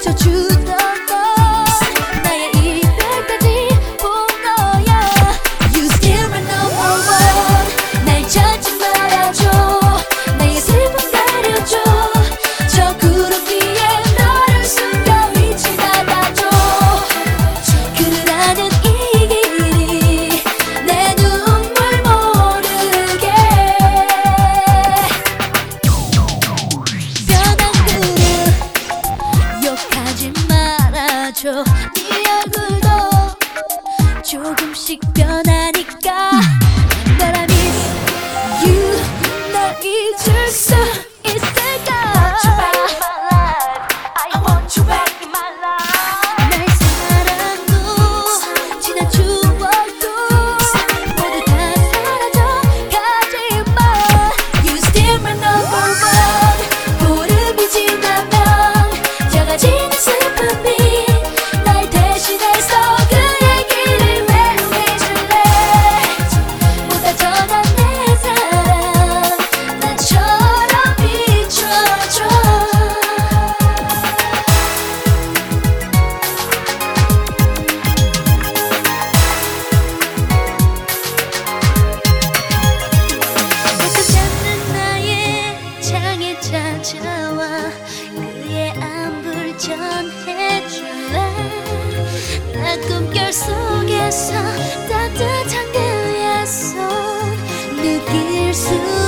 비춰주던 넌 나의 이별까지 본 거야. You still my number one. 날 찾지 말아줘. 나의 슬픔 가려줘. 저 구름 위에 너를 숨겨 잊지 말아줘. 그러는 이 길이 내 눈물 모르게 변한 그릇 욕하지 말아줘. 네 얼굴도 조금씩 변하니까 But I miss you. 널 잊을 수 있을까? I want you back in my life. 날 사랑도 지난 추억도 모두 다 사라져 가지마. You still my number one. 보름이 지나면 작아지는 슬픔이 날 대신해서 그 얘기를 외우해줄래. 보다 전한 내 사랑 나처럼 비춰줘. 가끔 않는 나의 창에 찾아와 그의 안부를 전해줄래. 나 꿈결 속에서 따뜻한 그의 손 느낄 수